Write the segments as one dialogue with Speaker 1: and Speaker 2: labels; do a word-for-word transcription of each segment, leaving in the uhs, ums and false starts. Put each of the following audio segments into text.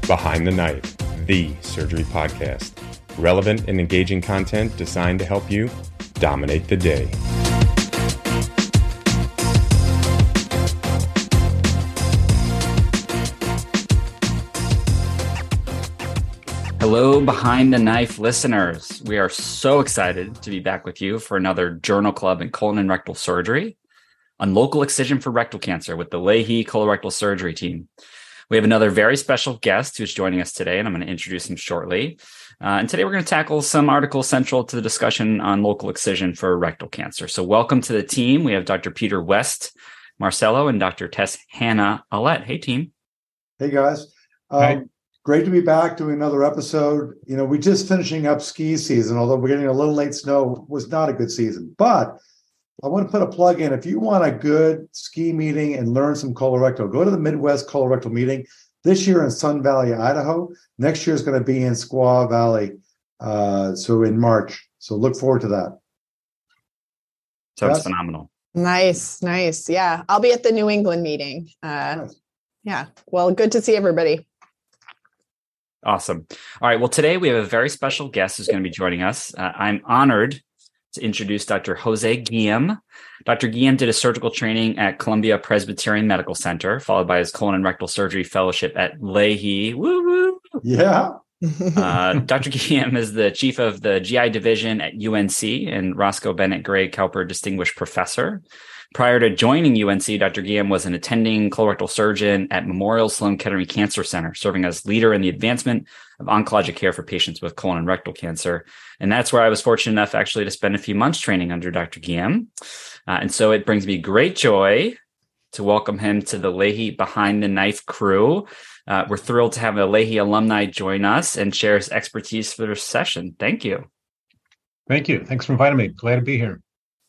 Speaker 1: Behind the Knife, the surgery podcast. Relevant and engaging content designed to help you dominate the day.
Speaker 2: Hello, Behind the Knife listeners. We are so excited to be back with you for another Journal Club in colon and rectal surgery on local excision for rectal cancer with the Lahey colorectal surgery team. We have another very special guest who's joining us today, and I'm going to introduce him shortly. Uh, and today we're going to tackle some articles central to the discussion on local excision for rectal cancer. So welcome to the team. We have Doctor Peter West Marcello and Doctor Tess Hannah Alette. Hey, team.
Speaker 3: Hey, guys. Um,
Speaker 4: Hi.
Speaker 3: Great to be back doing another episode. You know, we're just finishing up ski season, although we're getting a little late snow. It was not a good season. But I want to put a plug in. If you want a good ski meeting and learn some colorectal, go to the Midwest Colorectal Meeting this year in Sun Valley, Idaho. Next year is going to be in Squaw Valley, uh, so in March. So look forward to that.
Speaker 2: Sounds
Speaker 3: Yes?
Speaker 2: phenomenal.
Speaker 5: Nice, nice. Yeah, I'll be at the New England meeting. Uh,
Speaker 3: Nice.
Speaker 5: Yeah, well, good to see everybody.
Speaker 2: Awesome. All right. Well, today we have a very special guest who's going to be joining us. Uh, I'm honored to introduce Doctor Jose Guillem. Doctor Guillem did a surgical training at Columbia Presbyterian Medical Center, followed by his colon and rectal surgery fellowship at Lahey. Woo woo.
Speaker 3: Yeah.
Speaker 2: Uh, Doctor Guillem is the chief of the G I division at U N C and Roscoe Bennett Gray Cowper Distinguished Professor. Prior to joining U N C, Doctor Guillem was an attending colorectal surgeon at Memorial Sloan Kettering Cancer Center, serving as leader in the advancement of oncologic care for patients with colon and rectal cancer. And that's where I was fortunate enough actually to spend a few months training under Doctor Guillem. Uh, and so it brings me great joy to welcome him to the Lahey Behind the Knife crew. Uh, we're thrilled to have a Lahey alumni join us and share his expertise for this session. Thank you.
Speaker 4: Thank you. Thanks for inviting me. Glad to be here.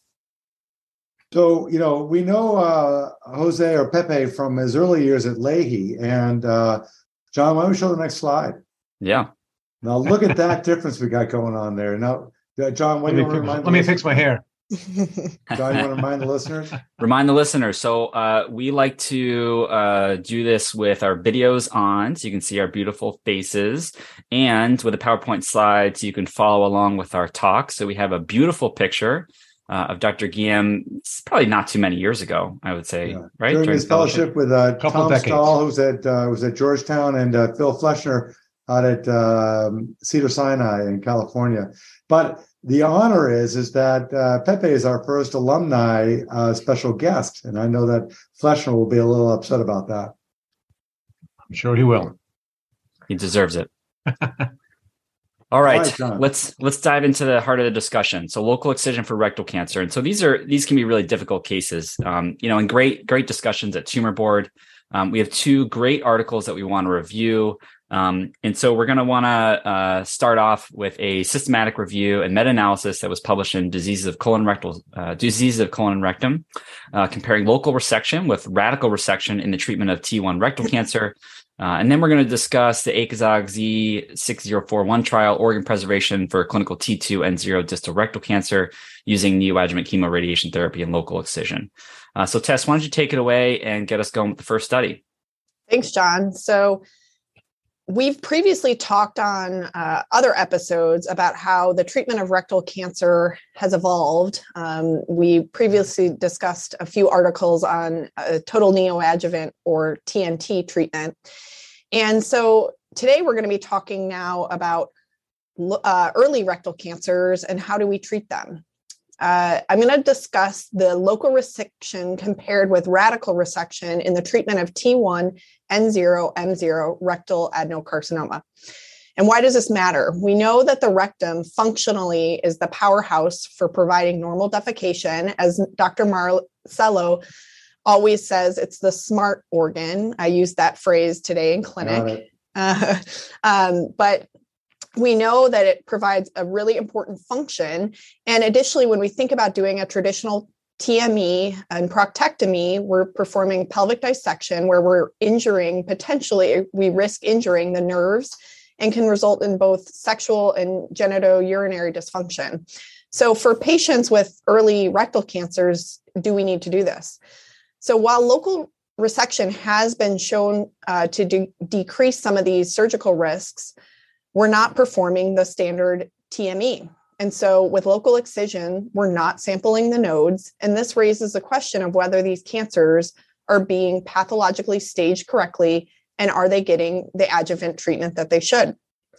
Speaker 3: So, you know, we know uh, Jose or Pepe from his early years at Lahey. And uh, John, why don't we show the next slide?
Speaker 2: Yeah.
Speaker 3: Now, look at that difference we got going on there. Now, uh, John, what
Speaker 4: Let
Speaker 3: do
Speaker 4: me,
Speaker 3: you want to
Speaker 4: fix,
Speaker 3: remind
Speaker 4: let me fix my hair.
Speaker 3: John, you want to remind the listeners?
Speaker 2: Remind the listeners. So uh, we like to uh, do this with our videos on, so you can see our beautiful faces, and with a PowerPoint slide, so you can follow along with our talk. So we have a beautiful picture uh, of Doctor Guillem. It's probably not too many years ago, I would say,
Speaker 3: Yeah.
Speaker 2: right?
Speaker 3: During his fellowship with uh,
Speaker 4: Couple
Speaker 3: Tom
Speaker 4: decades.
Speaker 3: Stahl, who's at uh, was at Georgetown, and uh, Phil Fleshner out at um, Cedar Sinai in California. But the honor is is that uh, Pepe is our first alumni uh, special guest, and I know that Fleshner will be a little upset about that.
Speaker 4: I'm sure he will.
Speaker 2: He deserves it. All right,
Speaker 3: All right, John.
Speaker 2: let's let's dive into the heart of the discussion. So, local excision for rectal cancer, and so these are these can be really difficult cases. Um, you know, and great great discussions at Tumor Board. Um, we have two great articles that we want to review, um, and so we're going to want to uh, start off with a systematic review and meta-analysis that was published in Diseases of Colon Rectal uh, Diseases of Colon and Rectum, uh, comparing local resection with radical resection in the treatment of T one rectal cancer. Uh, and then we're going to discuss the A C O S A G Z six zero four one trial, organ preservation for clinical T two N zero distal rectal cancer using neoadjuvant chemoradiation therapy and local excision. Uh, so Tess, why don't you take it away and get us going with the first study?
Speaker 5: Thanks, John. So we've previously talked on uh, other episodes about how the treatment of rectal cancer has evolved. Um, we previously discussed a few articles on uh, total neoadjuvant or T N T treatment. And so today we're going to be talking now about uh, early rectal cancers and how do we treat them. Uh, I'm going to discuss the local resection compared with radical resection in the treatment of T one N zero M zero rectal adenocarcinoma. And why does this matter? We know that the rectum functionally is the powerhouse for providing normal defecation. As Doctor Marcello always says, it's the smart organ. I used that phrase today in clinic. Uh, um, but we know that it provides a really important function. And additionally, when we think about doing a traditional T M E and proctectomy, we're performing pelvic dissection where we're injuring, potentially, we risk injuring the nerves and can result in both sexual and genitourinary dysfunction. So for patients with early rectal cancers, do we need to do this? So while local resection has been shown uh, to de- decrease some of these surgical risks, we're not performing the standard T M E. And so with local excision, we're not sampling the nodes. And this raises the question of whether these cancers are being pathologically staged correctly, and are they getting the adjuvant treatment that they should?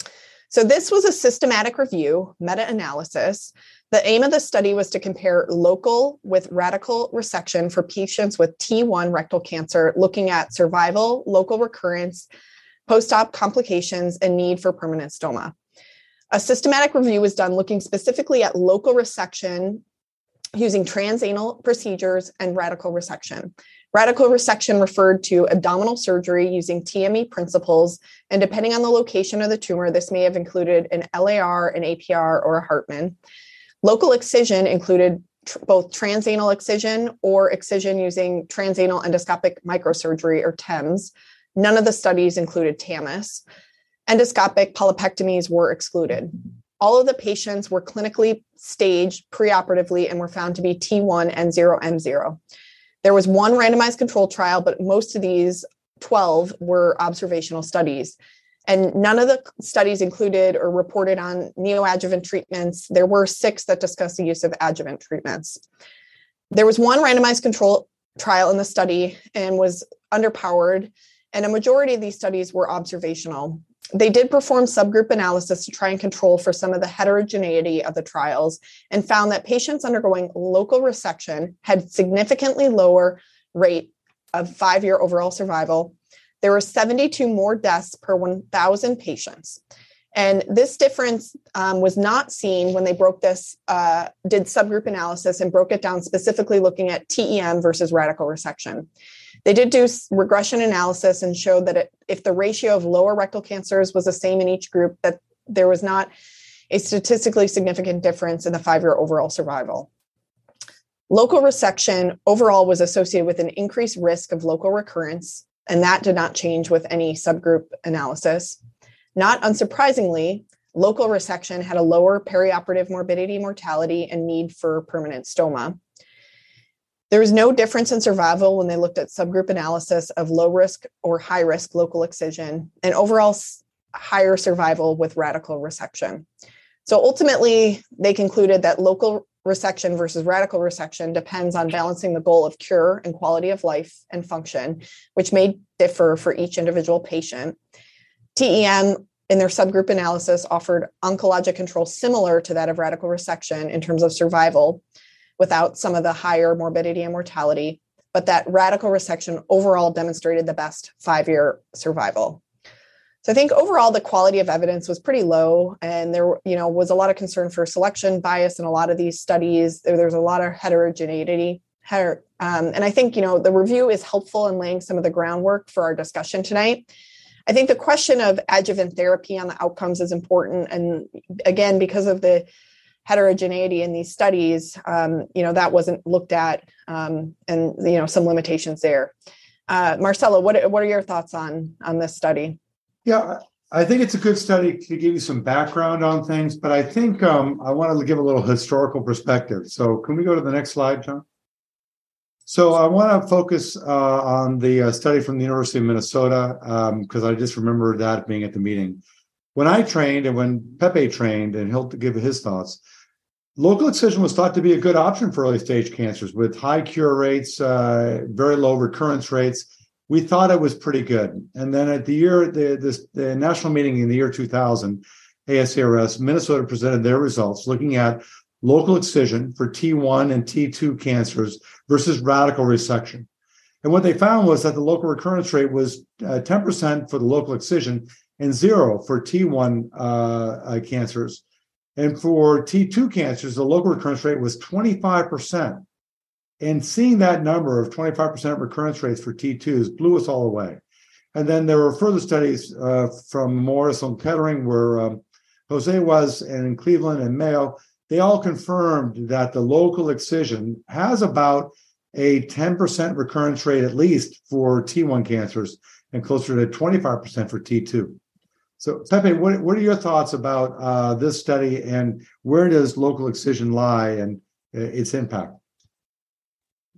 Speaker 5: So this was a systematic review, meta-analysis. The aim of the study was to compare local with radical resection for patients with T one rectal cancer, looking at survival, local recurrence, post-op complications, and need for permanent stoma. A systematic review was done looking specifically at local resection using transanal procedures and radical resection. Radical resection referred to abdominal surgery using T M E principles, and depending on the location of the tumor, this may have included an L A R, an A P R, or a Hartmann. Local excision included tr- both transanal excision or excision using transanal endoscopic microsurgery, or T E M S. None of the studies included T A M S. Endoscopic polypectomies were excluded. All of the patients were clinically staged preoperatively and were found to be T one N zero M zero. There was one randomized control trial, but most of these twelve were observational studies. And none of the studies included or reported on neoadjuvant treatments. There were six that discussed the use of adjuvant treatments. There was one randomized control trial in the study and was underpowered, and a majority of these studies were observational. They did perform subgroup analysis to try and control for some of the heterogeneity of the trials, and found that patients undergoing local resection had significantly lower rate of five-year overall survival. There were seventy-two more deaths per one thousand patients. And this difference um, was not seen when they broke this, uh, did subgroup analysis and broke it down specifically looking at T E M versus radical resection. They did do regression analysis and showed that it, if the ratio of lower rectal cancers was the same in each group, that there was not a statistically significant difference in the five-year overall survival. Local resection overall was associated with an increased risk of local recurrence, and that did not change with any subgroup analysis. Not unsurprisingly, local resection had a lower perioperative morbidity, mortality, and need for permanent stoma. There was no difference in survival when they looked at subgroup analysis of low risk or high risk local excision, and overall higher survival with radical resection. So ultimately, they concluded that local resection versus radical resection depends on balancing the goal of cure and quality of life and function, which may differ for each individual patient. T E M in their subgroup analysis offered oncologic control similar to that of radical resection in terms of survival, without some of the higher morbidity and mortality, but that radical resection overall demonstrated the best five-year survival. So I think overall the quality of evidence was pretty low, and there you know was a lot of concern for selection bias in a lot of these studies. There, there's a lot of heterogeneity. Heter- um, and I think you know the review is helpful in laying some of the groundwork for our discussion tonight. I think the question of adjuvant therapy on the outcomes is important. And again, because of the heterogeneity in these studies, um, you know, that wasn't looked at, um, and, you know, some limitations there. Uh, Marcelo, what, what are your thoughts on, on this study?
Speaker 3: Yeah, I think it's a good study to give you some background on things, but I think um, I want to give a little historical perspective. So can we go to the next slide, John? So I want to focus uh, on the uh, study from the University of Minnesota, because um, I just remember that being at the meeting. When I trained and when Pepe trained, and he'll give his thoughts, local excision was thought to be a good option for early stage cancers with high cure rates, uh, very low recurrence rates. We thought it was pretty good. And then at the year, the, this, the national meeting in the year two thousand, A S A R S, Minnesota presented their results looking at local excision for T one and T two cancers versus radical resection. And what they found was that the local recurrence rate was uh, ten percent for the local excision and zero for T one uh, uh, cancers. And for T two cancers, the local recurrence rate was twenty-five percent. And seeing that number of twenty-five percent recurrence rates for T twos blew us all away. And then there were further studies uh, from Morris and Kettering, where um, Jose was, and in Cleveland and Mayo. They all confirmed that the local excision has about a ten percent recurrence rate, at least for T one cancers, and closer to twenty-five percent for T two. So, Pepe, what, what are your thoughts about uh, this study, and where does local excision lie and uh, its impact?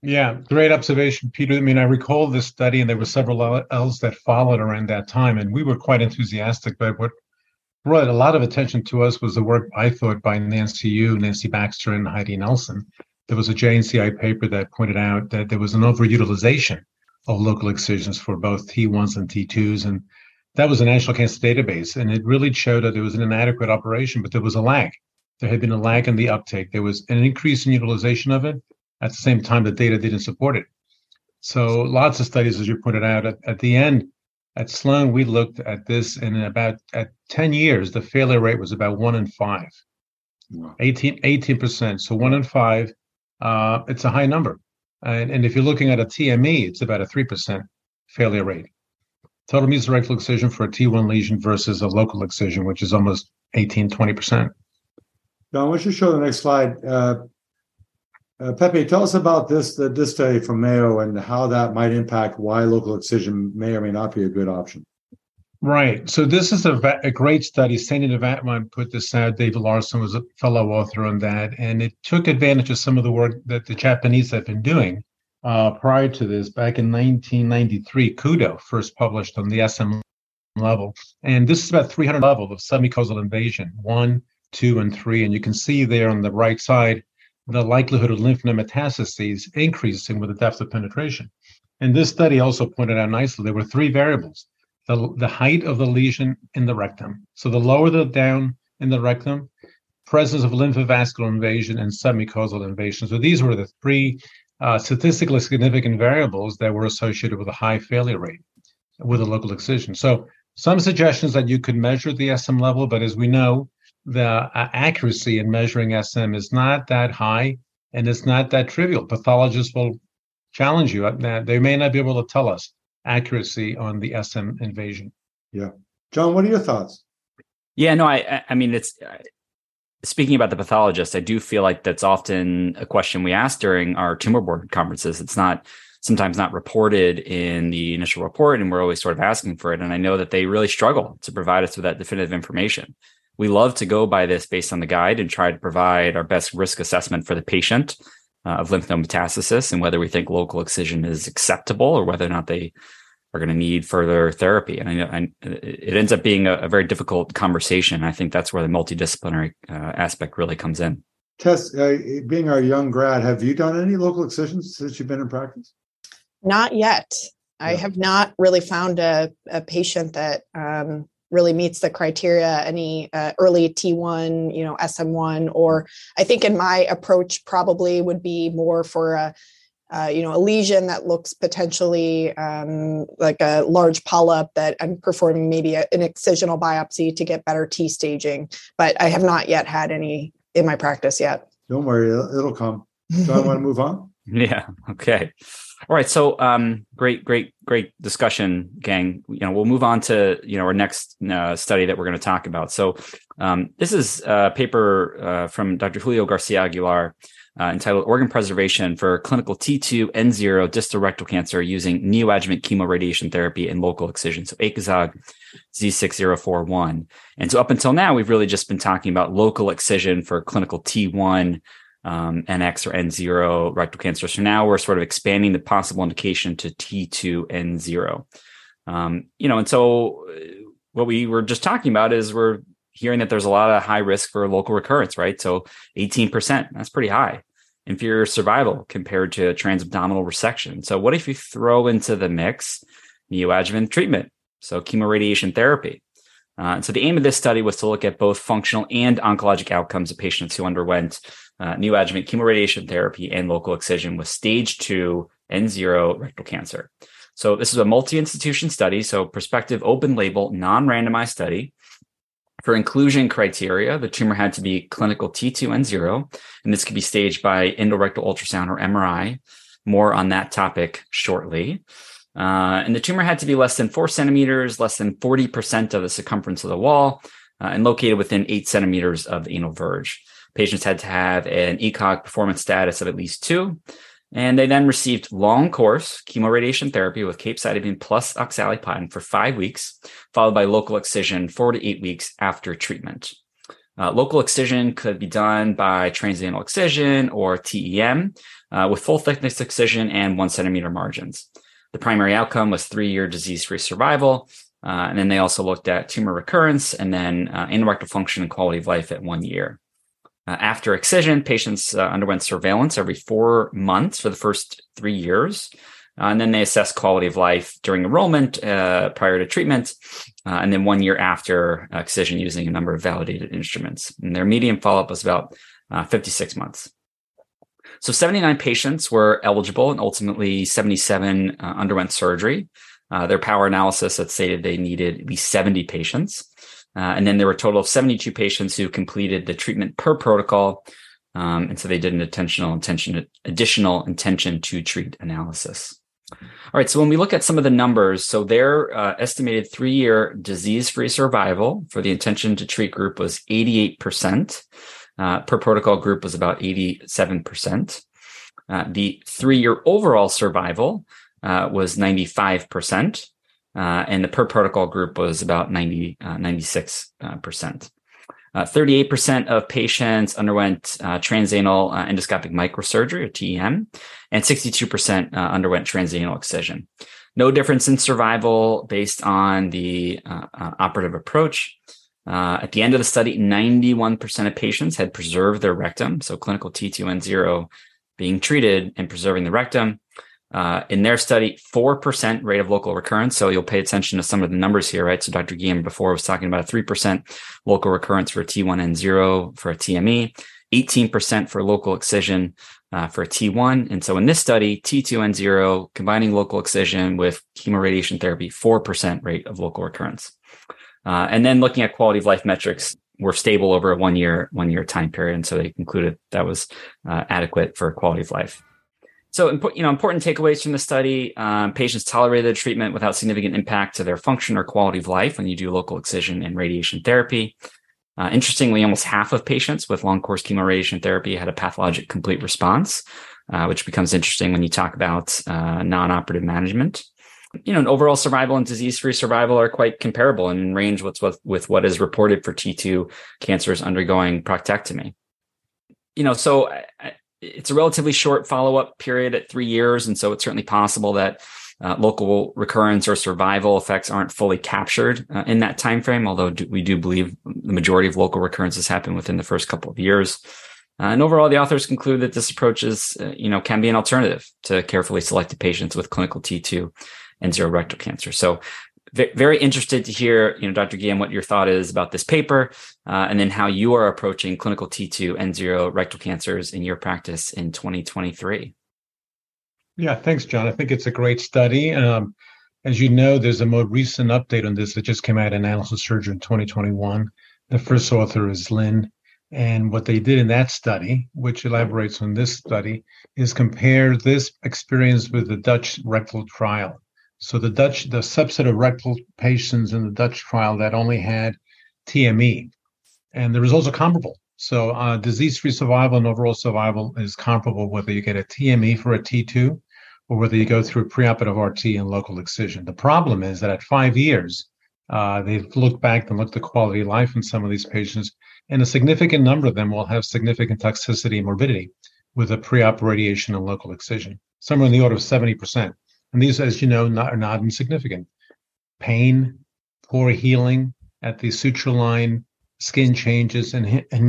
Speaker 4: Yeah, great observation, Peter. I mean, I recall this study, and there were several else that followed around that time, and we were quite enthusiastic. But what brought a lot of attention to us was the work, I thought, by Nancy Yu, Nancy Baxter, and Heidi Nelson. There was a J N C I paper that pointed out that there was an overutilization of local excisions for both T ones and T twos, and that was a national cancer database, and it really showed that there was an inadequate operation, but there was a lag. There had been a lag in the uptake. There was an increase in utilization of it. At the same time, the data didn't support it. So lots of studies, as you pointed out, at, at the end, at Sloan, we looked at this, and in about at ten years, the failure rate was about one in five, wow. eighteen, eighteen percent. So one in five, uh, it's a high number. And, and if you're looking at a T M E, it's about a three percent failure rate. Total mesorectal excision for a T one lesion versus a local excision, which is almost eighteen, twenty percent.
Speaker 3: John, why don't you show the next slide? Uh, uh, Pepe, tell us about this, the, this study from Mayo and how that might impact why local excision may or may not be a good option.
Speaker 4: Right. So this is a, a great study. Sandy Navatman put this out. David Larson was a fellow author on that. And it took advantage of some of the work that the Japanese have been doing uh, prior to this. Back in nineteen ninety-three, Kudo first published on the S M level. And this is about three hundred levels of submucosal invasion, one, two, and three. And you can see there on the right side, the likelihood of lymph node metastases increasing with the depth of penetration. And this study also pointed out nicely, there were three variables. The, the height of the lesion in the rectum. So the lower the down in the rectum, presence of lymphovascular invasion and submucosal invasion. So these were the three uh, statistically significant variables that were associated with a high failure rate with a local excision. So some suggestions that you could measure the S M level, but as we know, the uh, accuracy in measuring S M is not that high, and it's not that trivial. Pathologists will challenge you. They may not be able to tell us accuracy on the S M invasion.
Speaker 3: Yeah. John, what are your thoughts?
Speaker 2: Yeah, no, I I mean, it's speaking about the pathologist, I do feel like that's often a question we ask during our tumor board conferences. It's not sometimes not reported in the initial report, and we're always sort of asking for it. And I know that they really struggle to provide us with that definitive information. We love to go by this based on the guide and try to provide our best risk assessment for the patient uh, of lymph node metastasis and whether we think local excision is acceptable or whether or not they are going to need further therapy. And I know and it ends up being a, a very difficult conversation. I think that's where the multidisciplinary uh, aspect really comes in.
Speaker 3: Tess, uh, being our young grad, have you done any local excisions since you've been in practice?
Speaker 5: Not yet.
Speaker 3: Yeah.
Speaker 5: I have not really found a, a patient that um, really meets the criteria, any uh, early T one, you know, S M one, or I think in my approach probably would be more for a, uh, you know, a lesion that looks potentially um, like a large polyp that I'm performing maybe a, an excisional biopsy to get better T staging, but I have not yet had any in my practice yet.
Speaker 3: Don't worry, it'll, it'll come. John, want to move on?
Speaker 2: Yeah. Okay. All right. So, um, great, great, great discussion, gang. You know, we'll move on to, you know, our next uh, study that we're going to talk about. So, um, this is a paper uh, from Doctor Julio Garcia Aguilar uh, entitled Organ Preservation for Clinical T two N zero Distal Rectal Cancer Using Neoadjuvant Chemoradiation Therapy and Local Excision. So, A C O S A G Z six zero four one. And so up until now, we've really just been talking about local excision for clinical T one Um, N X or N zero rectal cancer. So now we're sort of expanding the possible indication to T two N zero. Um, you know, and so what we were just talking about is we're hearing that there's a lot of high risk for local recurrence, right? So eighteen percent, that's pretty high. Inferior survival compared to transabdominal resection. So what if you throw into the mix neoadjuvant treatment? So chemoradiation therapy. Uh, and so the aim of this study was to look at both functional and oncologic outcomes of patients who underwent uh, neoadjuvant chemoradiation therapy and local excision with stage two N zero rectal cancer. So this is a multi-institution study, so prospective open label, non-randomized study. For inclusion criteria, the tumor had to be clinical T two N zero, and this could be staged by endorectal ultrasound or M R I. More on that topic shortly. Uh, and the tumor had to be less than four centimeters, less than forty percent of the circumference of the wall, uh, and located within eight centimeters of the anal verge. Patients had to have an E C O G performance status of at least two, and they then received long course chemoradiation therapy with capecitabine plus oxaliplatin for five weeks, followed by local excision four to eight weeks after treatment. Uh, local excision could be done by transanal excision or T E M. uh, with full thickness excision and one centimeter margins. The primary outcome was three-year disease-free survival. Uh, and then they also looked at tumor recurrence and then uh, anorectal function and quality of life at one year. Uh, after excision, patients uh, underwent surveillance every four months for the first three years. Uh, and then they assessed quality of life during enrollment, uh, prior to treatment, uh, and then one year after excision using a number of validated instruments. And their median follow-up was about uh, fifty-six months. So seventy-nine patients were eligible, and ultimately seventy-seven uh, underwent surgery. Uh, their power analysis had stated they needed at least seventy patients. Uh, and then there were a total of seventy-two patients who completed the treatment per protocol. Um, and so they did an intentional intention, additional intention to treat analysis. All right. So when we look at some of the numbers, so their uh, estimated three-year disease-free survival for the intention to treat group was eighty-eight percent. Uh, per protocol group was about eighty-seven percent. Uh, the three-year overall survival uh, was ninety-five percent. Uh, and the per protocol group was about ninety, uh, ninety-six percent. Uh, thirty-eight percent of patients underwent uh, transanal uh, endoscopic microsurgery, or T E M, and sixty-two percent uh, underwent transanal excision. No difference in survival based on the uh, uh, operative approach. Uh, at the end of the study, ninety-one percent of patients had preserved their rectum, so clinical T two N zero being treated and preserving the rectum. Uh, in their study, four percent rate of local recurrence. So you'll pay attention to some of the numbers here, right? So Doctor Guillen before was talking about a three percent local recurrence for a T one N zero for a T M E, eighteen percent for local excision uh, for a T one. And so in this study, T two N zero, combining local excision with chemoradiation therapy, four percent rate of local recurrence. Uh, and then looking at quality of life metrics, were stable over a one year, one year time period. And so they concluded that was uh, adequate for quality of life. So, you know, important takeaways from the study: um, patients tolerated the treatment without significant impact to their function or quality of life when you do local excision and radiation therapy. Uh, interestingly, almost half of patients with long course chemoradiation therapy had a pathologic complete response, uh, which becomes interesting when you talk about uh, non-operative management. You know, and overall survival and disease-free survival are quite comparable and in range with, with, with what is reported for T two cancers undergoing proctectomy. You know, so I, it's a relatively short follow-up period at three years. And so it's certainly possible that uh, local recurrence or survival effects aren't fully captured uh, in that time frame, although do, we do believe the majority of local recurrences happen within the first couple of years. Uh, and overall, the authors conclude that this approach is, uh, you know, can be an alternative to carefully selected patients with clinical T two N zero rectal cancer. So very interested to hear, you know, Doctor Guillen, what your thought is about this paper, uh, and then how you are approaching clinical T two N zero rectal cancers in your practice in twenty twenty-three.
Speaker 4: Yeah, thanks, John. I think it's a great study. Um, as you know, there's a more recent update on this that just came out in Annals of Surgery in twenty twenty-one. The first author is Lin. And what they did in that study, which elaborates on this study, is compare this experience with the Dutch rectal trial. So the Dutch, the subset of rectal patients in the Dutch trial that only had T M E, and the results are comparable. So uh, disease-free survival and overall survival is comparable whether you get a T M E for a T two or whether you go through preoperative R T and local excision. The problem is that at five years, uh, they've looked back and looked at quality of life in some of these patients, and a significant number of them will have significant toxicity and morbidity with a pre-op radiation and local excision, somewhere in the order of seventy percent. And these, as you know, not, are not insignificant. Pain, poor healing at the suture line, skin changes, and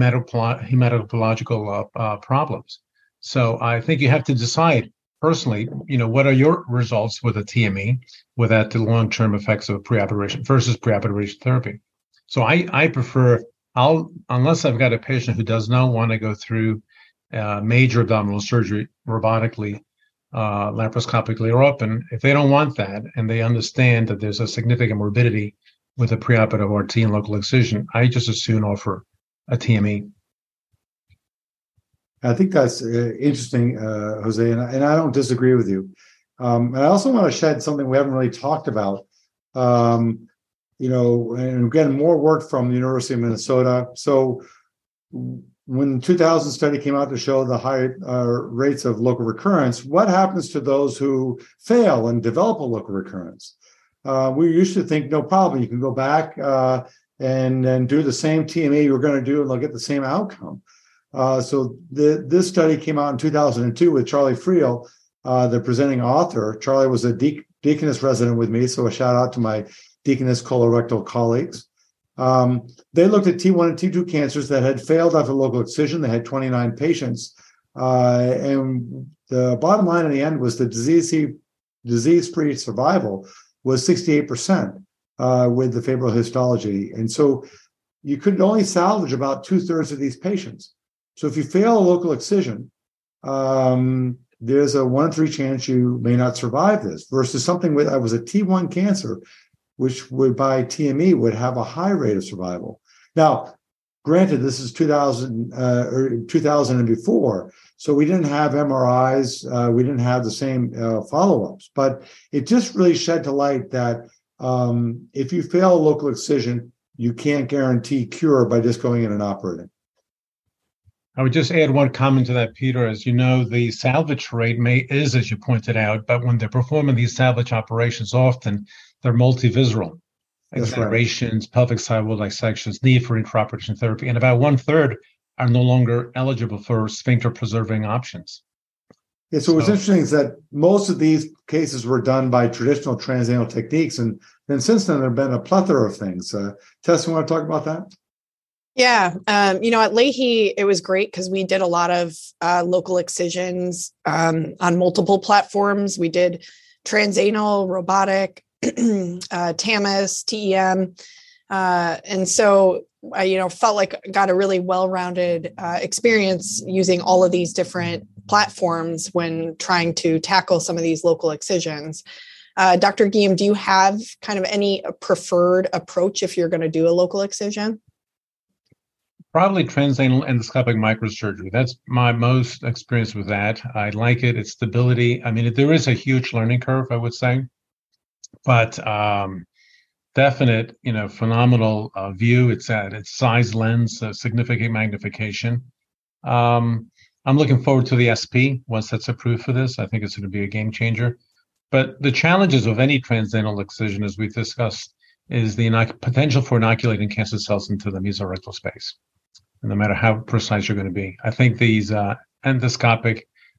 Speaker 4: hematological uh, uh, problems. So I think you have to decide personally, you know, what are your results with a T M E without the long-term effects of preoperation versus preoperation therapy. So I, I prefer, I'll unless I've got a patient who does not want to go through uh, major abdominal surgery robotically, Uh, laparoscopically or open, if they don't want that and they understand that there's a significant morbidity with a preoperative R T and local excision, I just as soon offer a T M E.
Speaker 3: I think that's uh, interesting, uh, Jose, and, and I don't disagree with you. Um, and I also want to shed something we haven't really talked about. Um, you know, and again, more work from the University of Minnesota. So when the two thousand study came out to show the high uh, rates of local recurrence, what happens to those who fail and develop a local recurrence? Uh, we used to think, no problem, you can go back uh, and, and do the same T M E you're going to do and they'll get the same outcome. Uh, so the, this study came out in two thousand two with Charlie Friel, uh, the presenting author. Charlie was a de- Deaconess resident with me, so a shout out to my Deaconess colorectal colleagues. Um, they looked at T one and T two cancers that had failed after local excision. They had twenty-nine patients. Uh, and the bottom line in the end was the disease disease-free survival was sixty-eight percent uh, with the favorable histology. And so you could only salvage about two-thirds of these patients. So if you fail a local excision, um, there's a one in three chance you may not survive this versus something with that was a T one cancer, which would by T M E would have a high rate of survival. Now, granted, this is two thousand uh, or two thousand and before, so we didn't have M R Is, uh, we didn't have the same uh, follow-ups, but it just really shed to light that um, if you fail a local excision, you can't guarantee cure by just going in and operating.
Speaker 4: I would just add one comment to that, Peter. As you know, the salvage rate may is, as you pointed out, but when they're performing these salvage operations, often they're multivisceral. Exaggerations, right. Pelvic sidewall dissections, need for intraoperation therapy, and about one third are no longer eligible for sphincter preserving options.
Speaker 3: Yeah, so, so what's interesting is that most of these cases were done by traditional transanal techniques, and then since then there have been a plethora of things. Uh, Tess, you want to talk about that?
Speaker 5: Yeah. Um, you know, at Lahey, it was great because we did a lot of uh, local excisions um, on multiple platforms. We did transanal, robotic, uh, T A M I S, T E M. Uh, and so I, you know, felt like I got a really well-rounded uh, experience using all of these different platforms when trying to tackle some of these local excisions. Uh, Doctor Guillen, do you have kind of any preferred approach if you're going to do a local excision?
Speaker 4: Probably transanal endoscopic microsurgery. That's my most experience with that. I like it. It's stability. I mean, there is a huge learning curve, I would say, but um, definite, you know, phenomenal uh, view. It's at its size lens, uh, significant magnification. Um, I'm looking forward to the S P once that's approved for this. I think it's going to be a game changer. But the challenges of any transanal excision, as we've discussed, is the inoc- potential for inoculating cancer cells into the mesorectal space, no matter how precise you're going to be. I think these uh, endoscopic,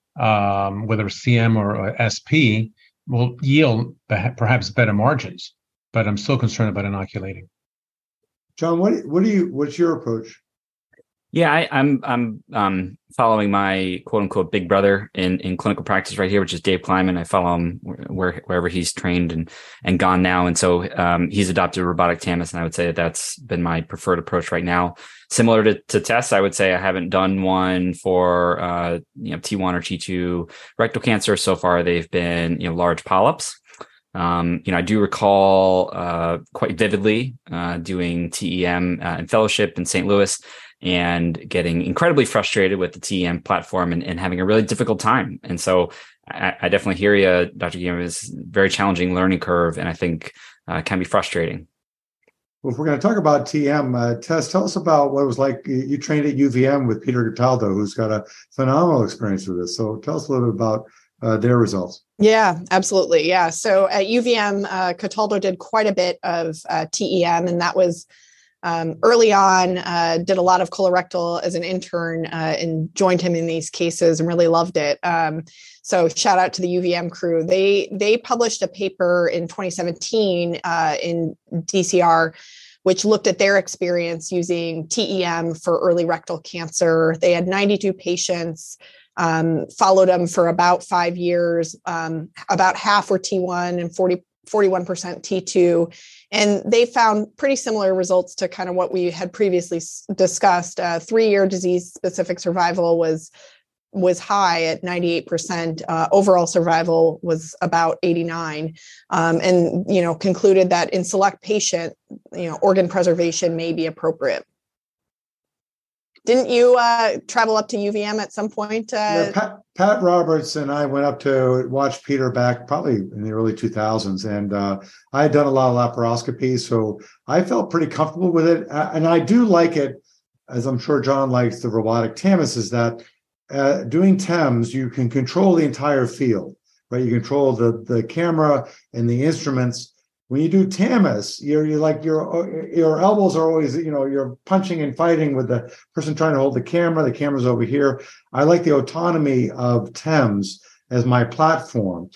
Speaker 4: um, whether it's C M or, or S P, will yield perhaps better margins, but I'm still concerned about inoculating.
Speaker 3: John, what what do you what's your approach?
Speaker 2: Yeah, I, I'm I'm um, following my quote unquote big brother in, in clinical practice right here, which is Dave Kleiman. I follow him where, wherever he's trained and and gone now, and so um, he's adopted robotic T A M I S, and I would say that that's been my preferred approach right now. Similar to, to Tess, I would say I haven't done one for uh, you know T one or T two rectal cancer so far. They've been you know large polyps. Um, you know, I do recall uh, quite vividly uh, doing T E M uh, in fellowship in Saint Louis and getting incredibly frustrated with the T E M platform and, and having a really difficult time. And so I, I definitely hear you, Doctor Guillen. It's a very challenging learning curve, and I think uh, can be frustrating.
Speaker 3: Well, if we're going to talk about T M, uh, Tess, tell us about what it was like. You trained at U V M with Peter Cataldo, who's got a phenomenal experience with this. So tell us a little bit about uh, their results.
Speaker 5: Yeah, absolutely. Yeah. So at U V M, uh, Cataldo did quite a bit of uh, T E M, and that was um, early on, uh, did a lot of colorectal as an intern uh, and joined him in these cases and really loved it. Um, so shout out to the U V M crew. They they published a paper in twenty seventeen uh, in D C R, which looked at their experience using T E M for early rectal cancer. They had ninety-two patients, um, followed them for about five years. Um, about half were T one and forty, forty-one percent T two. And they found pretty similar results to kind of what we had previously discussed. Uh, three-year disease-specific survival was was high at ninety-eight percent. Uh, overall survival was about eighty-nine, um, and you know concluded that in select patient, you know, organ preservation may be appropriate. Didn't you uh, travel up to U V M at some point? Uh...
Speaker 3: Yeah, Pat, Pat Roberts and I went up to watch Peter back probably in the early two thousands, and uh, I had done a lot of laparoscopy, so I felt pretty comfortable with it. And I do like it, as I'm sure John likes the robotic T A M I S, is that uh, doing T E M S, you can control the entire field, right? You control the, the camera and the instruments. When you do T A M S, you're, you're like your your elbows are always, you know, you're punching and fighting with the person trying to hold the camera. The camera's over here. I like the autonomy of T E M S as my platform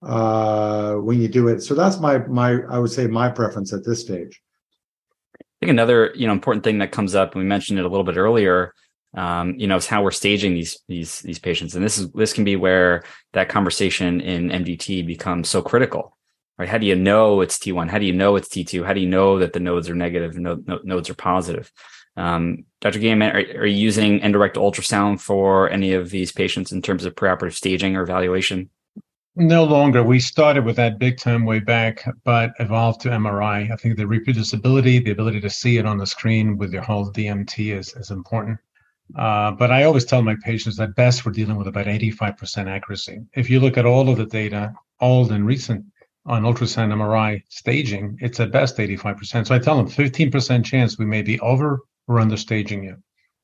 Speaker 3: uh, when you do it. So that's my my I would say my preference at this stage.
Speaker 2: I think another you know important thing that comes up, and we mentioned it a little bit earlier, um, you know, is how we're staging these these these patients, and this is this can be where that conversation in M D T becomes so critical. Right? How do you know it's T one? How do you know it's T two? How do you know that the nodes are negative and no, no, nodes are positive? Um, Doctor Gaiman, are, are you using endorectal ultrasound for any of these patients in terms of preoperative staging or evaluation?
Speaker 4: No longer. We started with that big time way back, but evolved to M R I. I think the reproducibility, the ability to see it on the screen with your whole D M T is, is important. Uh, but I always tell my patients that best we're dealing with about eighty-five percent accuracy. If you look at all of the data, old and recent, on ultrasound M R I staging, it's at best eighty-five percent. So I tell them fifteen percent chance we may be over or under staging you.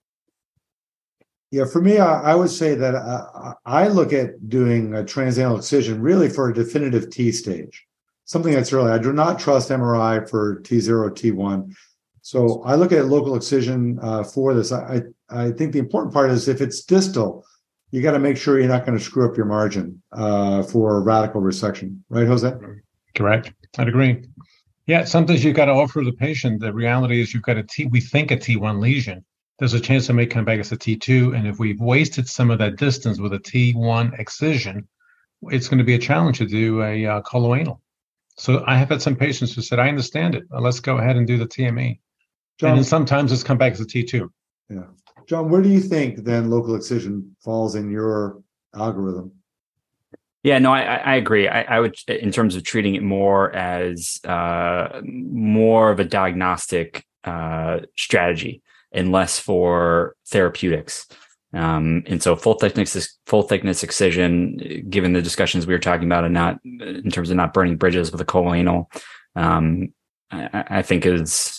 Speaker 3: Yeah, for me, I, I would say that uh, I look at doing a transanal excision really for a definitive T stage, something that's early. I do not trust M R I for T zero, T one. So I look at local excision uh, for this. I, I think the important part is if it's distal, you got to make sure you're not going to screw up your margin uh, for radical resection. Right, Jose?
Speaker 4: Correct. I'd agree. Yeah, sometimes you've got to offer the patient. The reality is you've got a T, we think a T one lesion. There's a chance it may come back as a T two. And if we've wasted some of that distance with a T one excision, it's going to be a challenge to do a uh, coloanal. So I have had some patients who said, I understand it. Let's go ahead and do the T M E. John, and then sometimes it's come back as a T two.
Speaker 3: Yeah. John, where do you think then local excision falls in your algorithm?
Speaker 2: Yeah, no, I, I agree. I, I would, in terms of treating it more as uh, more of a diagnostic uh, strategy and less for therapeutics. Um, and so full thickness, full thickness excision, given the discussions we were talking about, and not in terms of not burning bridges with a coloanal, um, I, I think is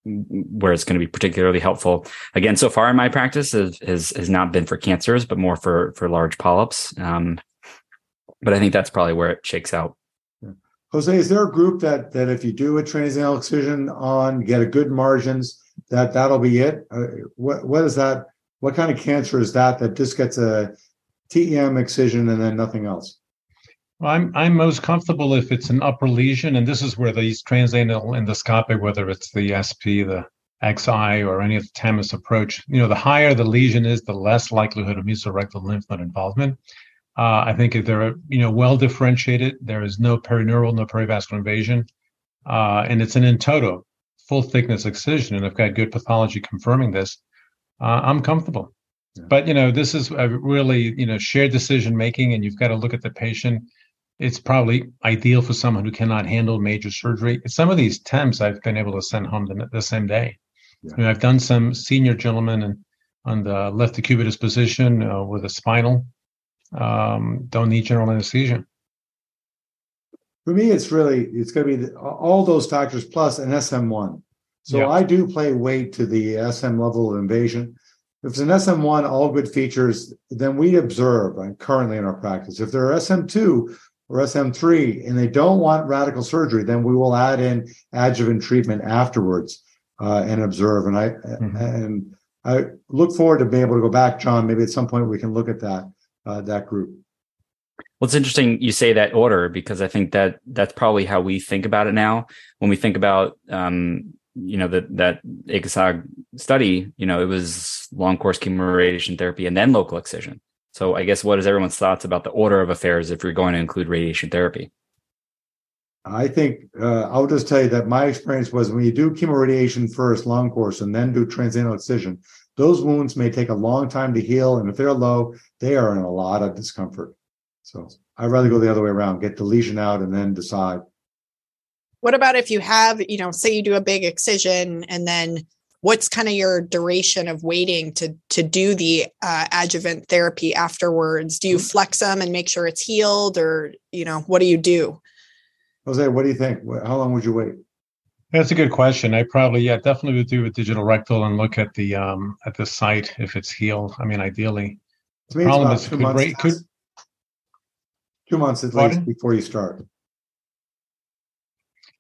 Speaker 2: where it's going to be particularly helpful. Again, so far in my practice has, has, has not been for cancers, but more for, for large polyps. Um, but I think that's probably where it shakes out.
Speaker 3: Yeah. Jose, is there a group that, that if you do a transanal excision on, get a good margins, that that'll be it? Uh, what, what is that? What kind of cancer is that, that just gets a T E M excision and then nothing else?
Speaker 4: Well, I'm I'm most comfortable if it's an upper lesion, and this is where these transanal endoscopic, whether it's the S P, the X I, or any of the T A M S approach, you know, the higher the lesion is, the less likelihood of mesorectal lymph node involvement. Uh, I think if they're, you know, well differentiated, there is no perineural, no perivascular invasion, uh, and it's an in toto, full thickness excision, and I've got good pathology confirming this, uh, I'm comfortable. Yeah. But, you know, this is a really, you know, shared decision making, and you've got to look at the patient. It's probably ideal for someone who cannot handle major surgery. Some of these T E M S I've been able to send home the, the same day. Yeah. You know, I've done some senior gentlemen and on the left decubitus position uh, with a spinal. Um, don't need general anesthesia.
Speaker 3: For me, it's really, it's going to be the, all those factors plus an S M one. So yeah. I do play weight to the S M level of invasion. If it's an S M one, all good features, then we observe uh, currently in our practice. If they're S M two or S M three and they don't want radical surgery, then we will add in adjuvant treatment afterwards uh, and observe. And I mm-hmm. and I look forward to being able to go back, John. Maybe at some point we can look at that uh, that group.
Speaker 2: Well, it's interesting you say that order, because I think that that's probably how we think about it now. When we think about um, you know, that that A C O S A G study, you know, it was long course chemoradiation therapy and then local excision. So I guess what is everyone's thoughts about the order of affairs if you're going to include radiation therapy?
Speaker 3: I think uh, I'll just tell you that my experience was when you do chemoradiation first, long course, and then do transanal excision, those wounds may take a long time to heal. And if they're low, they are in a lot of discomfort. So I'd rather go the other way around, get the lesion out and then decide.
Speaker 5: What about if you have, you know, say you do a big excision, and then what's kind of your duration of waiting to to do the uh, adjuvant therapy afterwards? Do you flex them and make sure it's healed, or, you know, what do you do?
Speaker 3: Jose, what do you think? How long would you wait?
Speaker 4: That's a good question. I probably, yeah, definitely would do a digital rectal and look at the um at the site if it's healed. I mean, ideally.
Speaker 3: To me,
Speaker 4: problem
Speaker 3: it's
Speaker 4: is
Speaker 3: two
Speaker 4: could
Speaker 3: months,
Speaker 4: rate, could,
Speaker 3: two months at
Speaker 4: pardon?
Speaker 3: least before you start.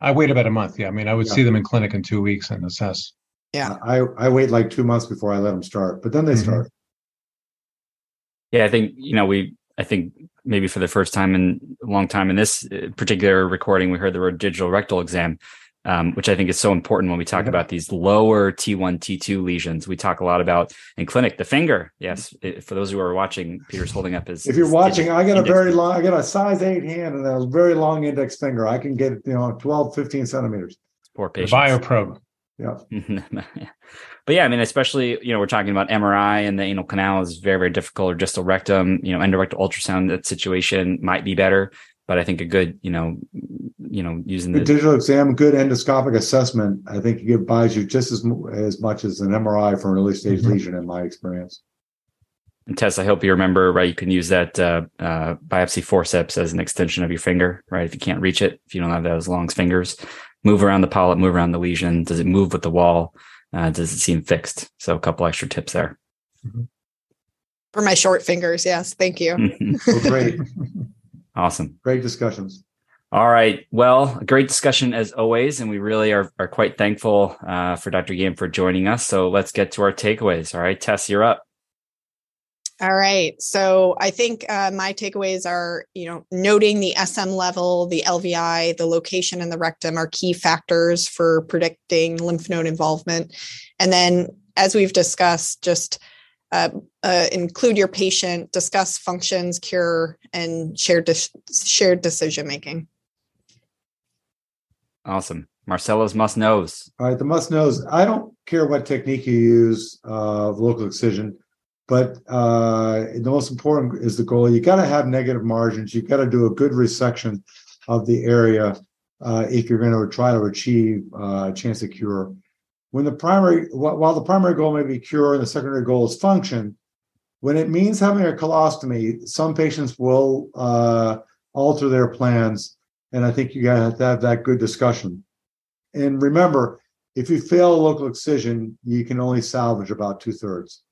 Speaker 4: I wait about a month. Yeah. I mean, I would
Speaker 3: Yeah.
Speaker 4: see them in clinic in two weeks and assess.
Speaker 5: Yeah.
Speaker 3: I, I wait like two months before I let them start, but then they
Speaker 4: Mhm.
Speaker 3: start.
Speaker 2: Yeah, I think, you know, we, I think maybe for the first time in a long time in this particular recording, we heard the word digital rectal exam, um, which I think is so important when we talk
Speaker 3: Yeah.
Speaker 2: about these lower T one, T two lesions. We talk a lot about in clinic, the finger. Yes. It, for those who are watching, Peter's holding up his.
Speaker 3: If you're
Speaker 2: his
Speaker 3: watching, I got a
Speaker 2: index
Speaker 3: very
Speaker 2: finger.
Speaker 3: long, I got a size eight hand and a very long index finger. I can get, you know, twelve, fifteen centimeters.
Speaker 2: Poor
Speaker 4: The
Speaker 2: patients.
Speaker 4: bioprobe.
Speaker 3: Yeah.
Speaker 2: But yeah, I mean, especially, you know, we're talking about M R I and the anal canal is very, very difficult, or distal rectum, you know, endorectal ultrasound, that situation might be better. But I think a good, you know, you know, using
Speaker 3: Good
Speaker 2: the
Speaker 3: digital exam, good endoscopic assessment, I think it buys you just as mu- as much as an M R I for an early stage
Speaker 4: Mhm.
Speaker 3: lesion, in my experience.
Speaker 2: and Tess, I hope you remember, right? You can use that uh, uh, biopsy forceps as an extension of your finger, right? If you can't reach it, if you don't have those long fingers, move around the polyp, move around the lesion. Does it move with the wall? Uh, does it seem fixed? So a couple extra tips there.
Speaker 5: For my short fingers. Yes. Thank you.
Speaker 3: Well, great,
Speaker 2: Awesome.
Speaker 3: great discussions.
Speaker 2: All right. Well, a great discussion as always, and we really are, are quite thankful uh, for Doctor Guillen for joining us. So let's get to our takeaways. All right, Tess, you're up.
Speaker 5: All right. So I think uh, my takeaways are, you know, noting the S M level, the L V I, the location in the rectum are key factors for predicting lymph node involvement. And then, as we've discussed, just uh, uh, include your patient, discuss functions, cure, and shared de- shared decision making.
Speaker 2: Awesome. Marcelo's must knows.
Speaker 3: All right, the must knows. I don't care what technique you use, uh, local excision, but uh, the most important is the goal. You got to have negative margins. You got to do a good resection of the area uh, if you're going to try to achieve uh, a chance of cure. When the primary, while the primary goal may be cure and the secondary goal is function, when it means having a colostomy, some patients will uh, alter their plans, and I think you got to have that good discussion. And remember, if you fail a local excision, you can only salvage about two thirds.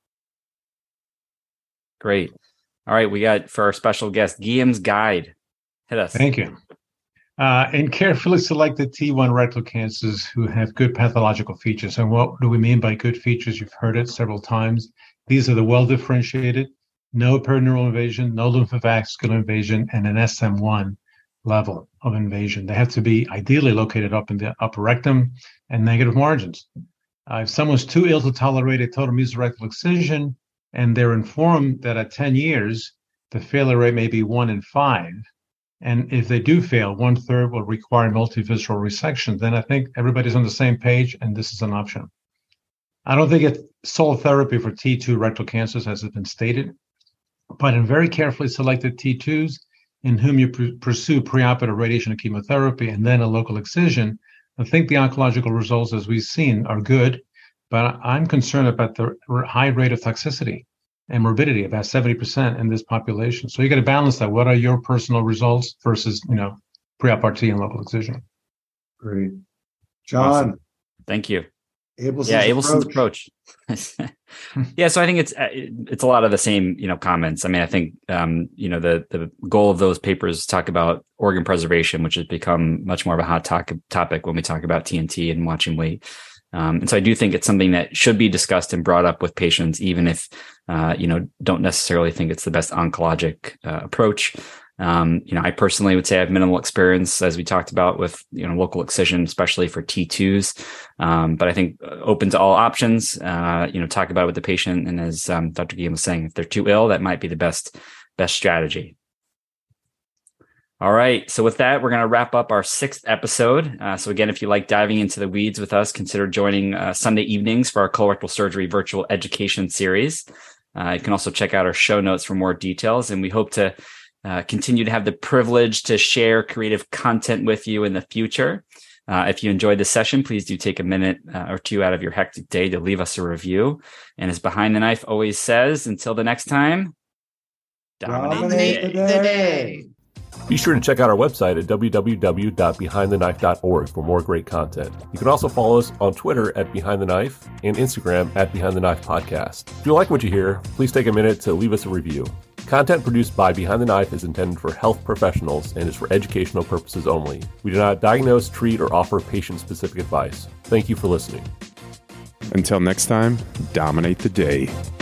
Speaker 2: Great. All right. We got for our special guest, Guillem's Guide. Hit us.
Speaker 4: Thank you. Uh, and carefully select the T one rectal cancers who have good pathological features. And what do we mean by good features? You've heard it several times. These are the well-differentiated, no perineural invasion, no lymphovascular invasion, and an S M one level of invasion. They have to be ideally located up in the upper rectum and negative margins. Uh, if someone's too ill to tolerate a total mesorectal excision and they're informed that at ten years, the failure rate may be one in five, and if they do fail, one third will require multivisceral resection, then I think everybody's on the same page and this is an option. I don't think it's sole therapy for T two rectal cancers, as has been stated, but in very carefully selected T twos in whom you pr- pursue preoperative radiation and chemotherapy and then a local excision, I think the oncological results, as we've seen, are good, but I'm concerned about the high rate of toxicity and morbidity, about seventy percent in this population. So you got to balance that. What are your personal results versus, you know, pre-op R T and local excision?
Speaker 3: Great. John,
Speaker 2: Awesome. Thank you.
Speaker 3: Abelson's
Speaker 2: yeah, Abelson's
Speaker 3: approach.
Speaker 2: approach. yeah, so I think it's it's a lot of the same, you know, comments. I mean, I think um, you know, the the goal of those papers talk about organ preservation, which has become much more of a hot to- topic when we talk about T N T and watching weight. Um, and so I do think it's something that should be discussed and brought up with patients, even if uh, you know, don't necessarily think it's the best oncologic uh, approach. Um, you know, I personally would say I have minimal experience, as we talked about, with, you know, local excision, especially for T twos. Um, but I think open to all options, uh, you know, talk about it with the patient. And as um, Doctor Guillen was saying, if they're too ill, that might be the best, best strategy. All right. So with that, we're going to wrap up our sixth episode. Uh, so again, if you like diving into the weeds with us, consider joining uh, Sunday evenings for our colorectal surgery virtual education series. Uh, you can also check out our show notes for more details. And we hope to Uh, continue to have the privilege to share creative content with you in the future. Uh, if you enjoyed this session, please do take a minute uh, or two out of your hectic day to leave us a review. And as Behind the Knife always says, until the next time, dominate,
Speaker 3: Dominate
Speaker 2: the
Speaker 3: the
Speaker 2: day.
Speaker 5: The day.
Speaker 6: Be sure to check out our website at w w w dot behind the knife dot org for more great content. You can also follow us on Twitter at Behind the Knife and Instagram at Behind the Knife Podcast. If you like what you hear, please take a minute to leave us a review. Content produced by Behind the Knife is intended for health professionals and is for educational purposes only. We do not diagnose, treat, or offer patient-specific advice. Thank you for listening.
Speaker 1: Until next time, dominate the day.